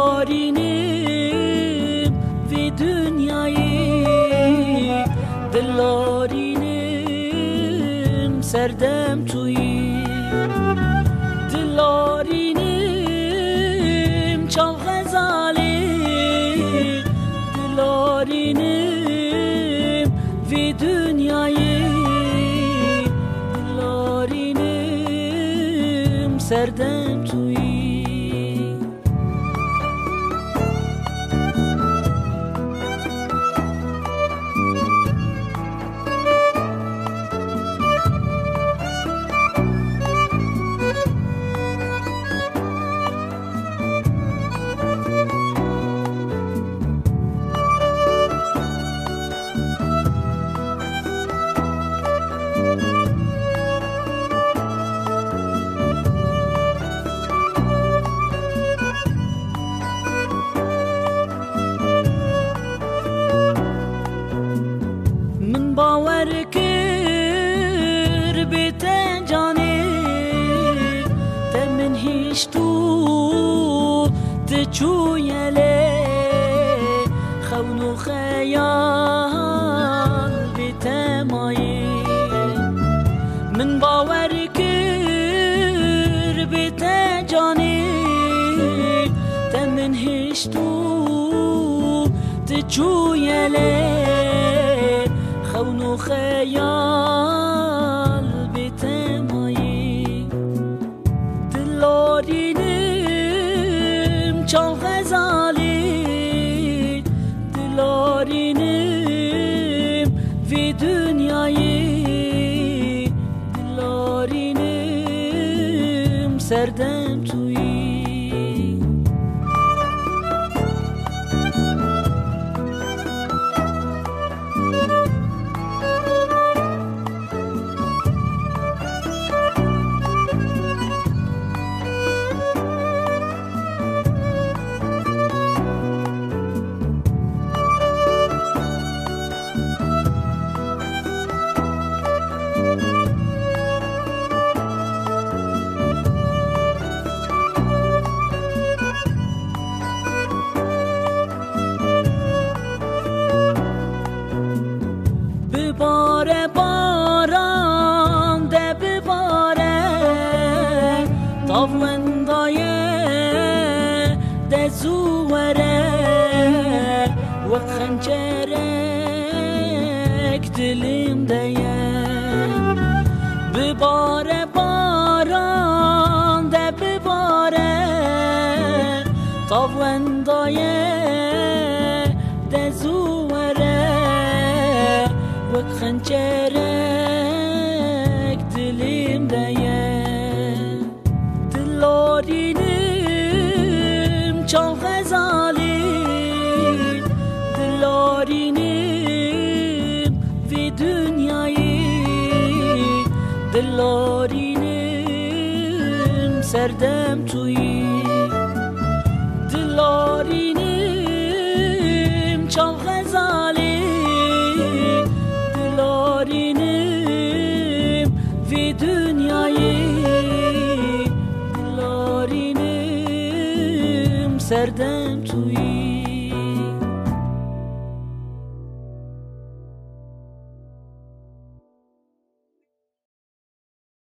دلارینم وی دنیایی دلارینم سردم تویی دلارینم چال غزالی دلارینم وی دنیایی دلارینم سردم تویی من باور کر بیت جانی تمن هیچ تو تجویله خون و خیال بیت مایی من باور کر بیت جانی تمن هیچ تو تجویله خون و خیال بیت مایی دلارینم چال غزالی دلارینم وی دنیایی دلارینم سردم تویی بباره باران ده بباره تاوندای ده زوره و خنجرک دلیم دیه بباره باران ده بباره تاوندای ده زوره و خنجرک دلیم دیه دلارینم چال غزالی دلارینم وی دنیایی دلارینم سردم تویی دلارینم چال غزالی دلارینم وی دنیایی دلارینم سردم تویی